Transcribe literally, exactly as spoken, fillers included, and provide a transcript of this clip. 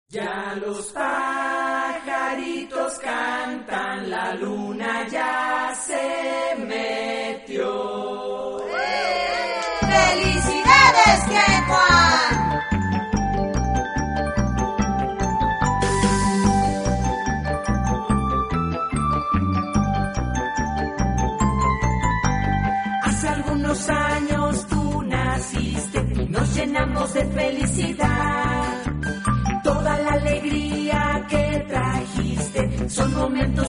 Ya los pajaritos cantan, la luna ya se metió. ¡Felicidades, Gen Juan! Hace algunos años tú naciste y nos llenamos de felicidad. Toda la alegría que trajiste son momentos